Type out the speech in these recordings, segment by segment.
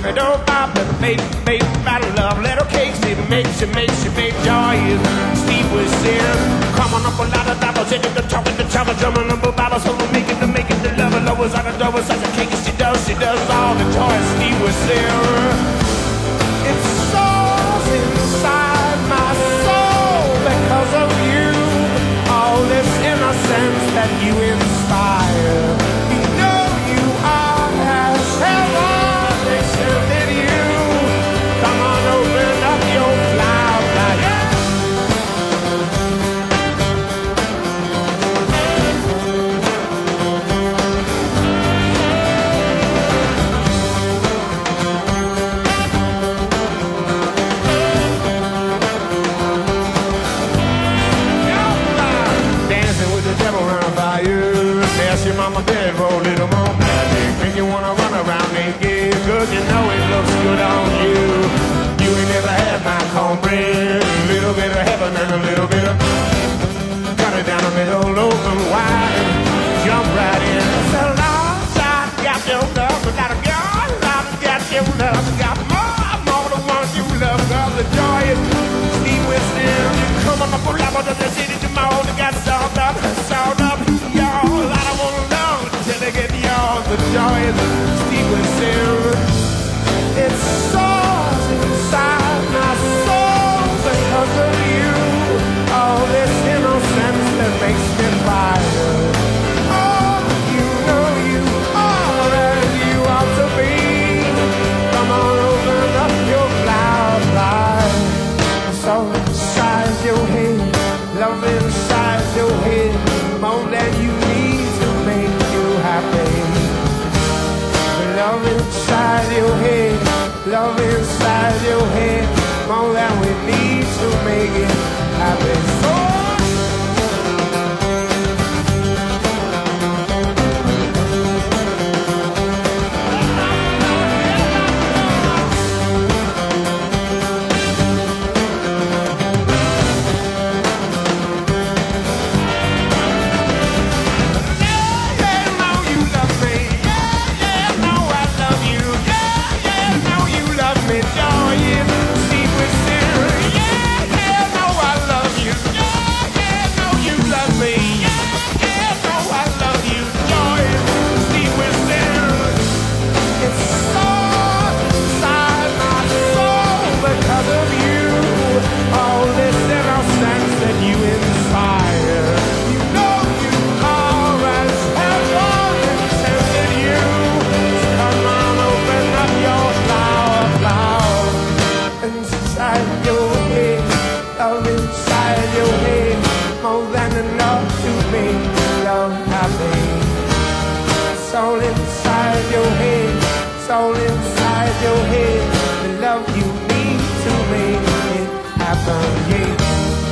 don't bop, make battle love, little cakes, it makes joy. Steve was there, coming up a lot of doubles, sitting the talking the chopper, drumming up a Bible, so we're making the lover, lovers on the double, such a cake, she does all the joy. Steve was there, it's soars inside my soul because of you, all this innocence that you inspire. You know you are as heaven accepted you. Come on, open up your flower bag. Dancing with the devil around by you. Pass your mama bed for a little more magic. Make you wanna run around naked, cause you know it looks good on you. You ain't never had my cornbread. A little bit of heaven and a little bit of cut it down the middle, open wide. Jump right in. So long, I got your love. I got a girl, I got your love. I got more than one you love. Cause the joy is Steve Winston. Come on up, pull up to the city tomorrow. They got sold up, y'all. I don't wanna love till they get yours. The joy is Steve Winston. It's soars inside my soul because of you. All this innocence that makes me fire. Oh, you know you are as you ought to be. Come on, open up your flower blind. So inside your head, love inside your head, more than you need to make you happy. Love inside your head, love inside your head, more than we need to make it happen. So all inside your head, it's all inside your head, the love you need to make it happen, yeah.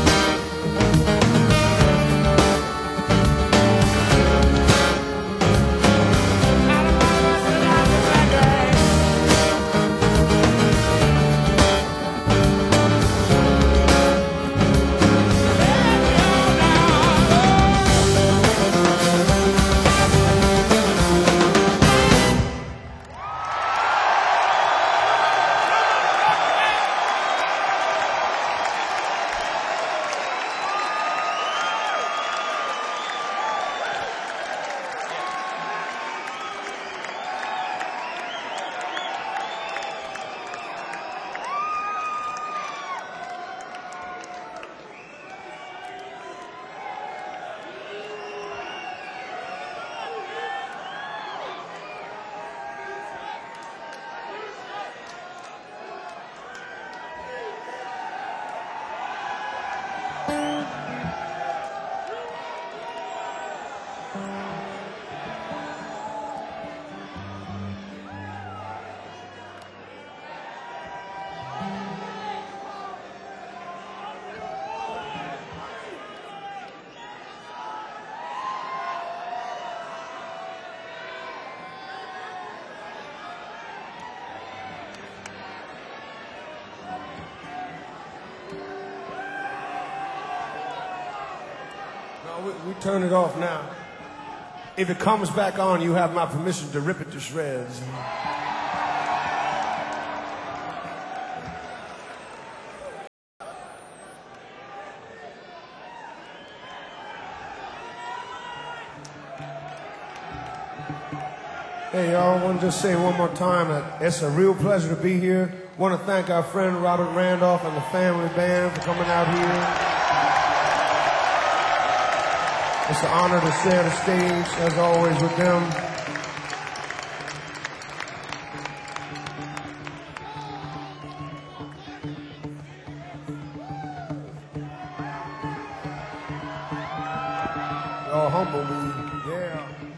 We turn it off now. If it comes back on, you have my permission to rip it to shreds. Hey, y'all, I want to just say one more time that it's a real pleasure to be here. I want to thank our friend Robert Randolph and the family band for coming out here. It's an honor to share the stage, as always, with them. Y'all humble me, yeah.